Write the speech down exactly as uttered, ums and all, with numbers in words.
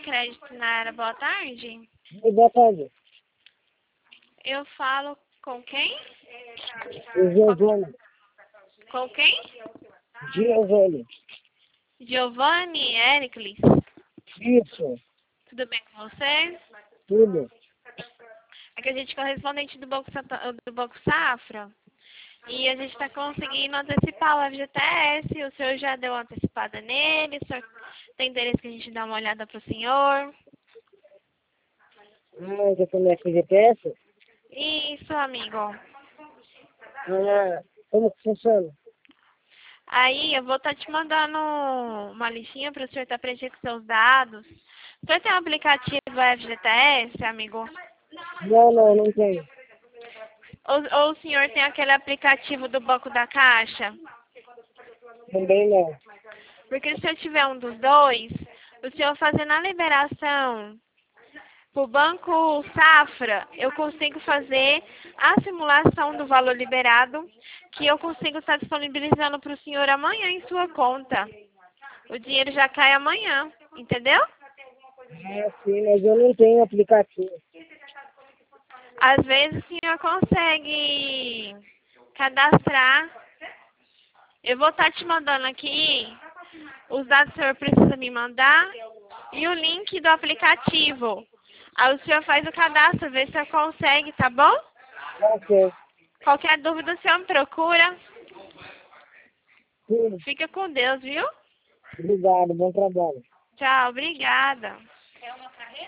crédito na área. Boa tarde. Oi, boa tarde. Eu falo com quem? Giovanni. Com quem? Giovanni. Giovanni Ericles. Isso. Tudo bem com você? Tudo. É que a gente é correspondente do Banco, Santa, do Banco Safra. E a gente está conseguindo antecipar o F G T S. O senhor já deu uma antecipada nele? O senhor tem interesse que a gente dê uma olhada para o senhor? Ah, já tem F G T S? Isso, amigo. Ah, como que funciona? Aí eu vou estar te mandando uma listinha para o senhor estar preenchendo com seus dados. O senhor tem um aplicativo F G T S, amigo? Não, não, não tenho. Ou, ou o senhor tem aquele aplicativo do Banco da Caixa? Também não. Porque se eu tiver um dos dois, o senhor fazendo a liberação para o Banco Safra, eu consigo fazer a simulação do valor liberado, que eu consigo estar disponibilizando para o senhor amanhã em sua conta. O dinheiro já cai amanhã, entendeu? Ah, sim, mas eu não tenho aplicativo. Às vezes o senhor consegue cadastrar. Eu vou estar te mandando aqui os dados que o senhor precisa me mandar e o link do aplicativo. Aí o senhor faz o cadastro, vê se o senhor consegue, tá bom? Ok. Qualquer dúvida o senhor me procura. Sim. Fica com Deus, viu? Obrigado, bom trabalho. Tchau, obrigada.